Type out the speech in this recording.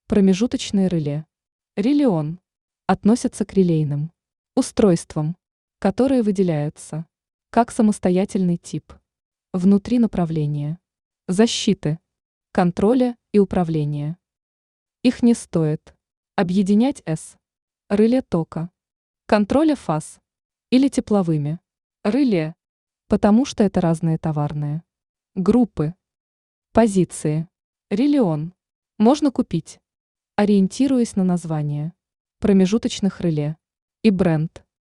Промежуточные реле. Релеон относятся к релейным устройствам, которые выделяются как самостоятельный тип внутри направления, защиты, контроля и управления. Их не стоит объединять с реле тока, контроля фаз или тепловыми реле, потому что это разные товарные группы. Позиции. Релеон можно купить, ориентируясь на название промежуточных реле и бренд.